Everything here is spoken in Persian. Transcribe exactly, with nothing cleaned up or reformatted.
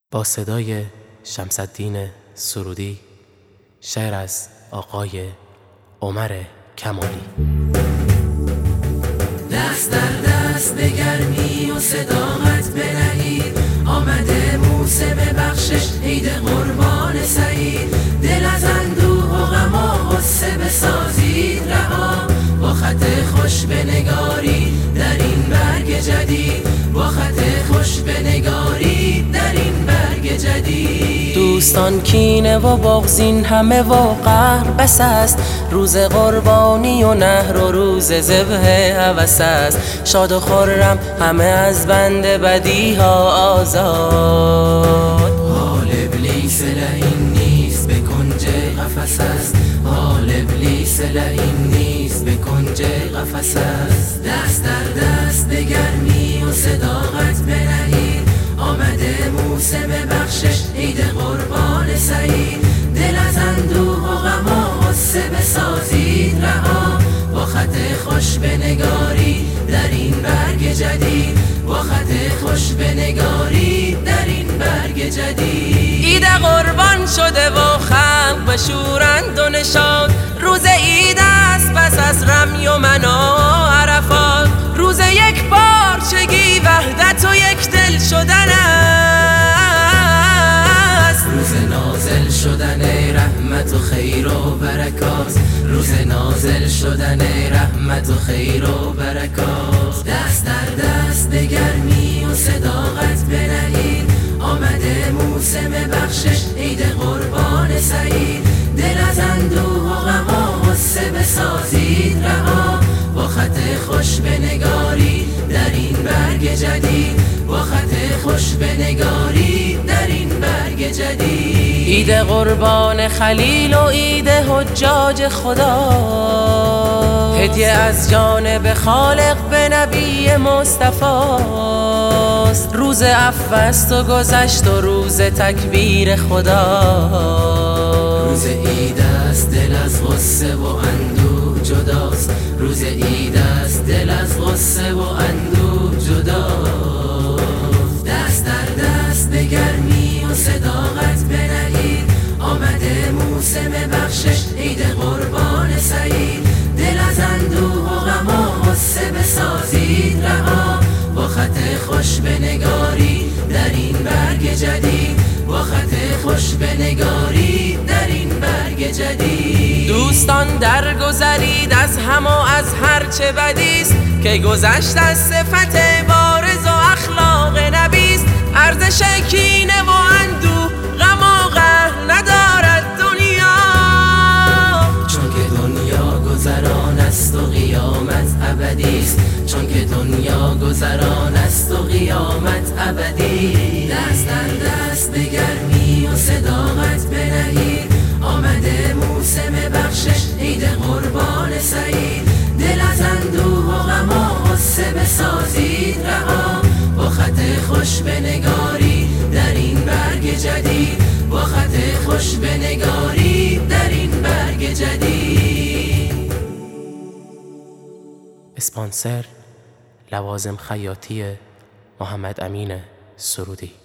با صدای شمس‌الدین سرودی، شعر از آقای عمر کمالی. دست در دست به گرمی و صداقت بنهید، آمده موسم بخشش عید قربان سعید. دل از اندوه و غم و غصه بسازید رها، با خط خوش بنگارید در این برگ جدید، با خط خوش بنگارید در این برگ جدید. دوستان کینه و بغضین همه و قهر بس است، روز قربانی و نهر و روز ذبح هوس است. شاد و خرم همه از بند بدی ها آزاد. حال ابلیس لعین نیست به کنج قفس است، حال ابلیس لعین نیست به کنج قفس است. دست در دست به گرمی و صداقت بنهید، آمده موسم بخشش عید قربان سعید. دل از اندوه و غم و غصه بسازید رها، با خط خوش بنگارید در این برگ جدید، با خط خوش بنگارید در این برگ جدید. عید قربان شده و خلق بشورند و نشاد، روز عید است پس از رمی و منا و عرفات. روز یک پارچگی وحدت و یک دل شدن است، روز نازل شدن رحمت و خیر و برکات، روز نازل شدن رحمت و خیر و برکات. دست در دست به گرمی و صداقت بنهید، آمده موسم بخشش عید قربان سعید. دل از اندوه و غم و غصه بسازید رها، با خط خوش بنگارید در این برگ جدید، با خط خوش بنگارید در این برگ جدید. عید قربان خلیل و عید حجاج خدا، هدیه از جانب خالق به نبی مصطفی است. روز عفو است و گذشت و روز تکبیر خدا. روز عید است دل از غصه و اندوه جداست، روز عید است دل از غصه و اندوه جداست. دست در دست به گرمی و صداقت بنهید، آمده موسم بخشش عید قربان سعید. دل از اندوه و غم و غصه بسازید رها، با خط خوش بنگارید در این برگ جدید، با خط خوش بنگارید در این برگ جدید. دوستان درگذرید از هم و از هر چه بدیست، که گذشت از صفت بارز و اخلاق نبیست. ارزش کینه و اندوه غم و قهر ندارد دنیا، چون که دنیا گذران است و قیامت ابدیست، چون که دنیا گذران است و قیامت ابدی. دست در دست به گرمی و صداقت بنهید، آمده موسم بخشش عید قربان سعید. دل از اندوه و غم و غصه بسازید رها، با خط خوش بنگارید در این برگ جدید، با خط خوش بنگارید در این برگ جدید. اسپانسر لوازم خیاطی محمد امین سرودی.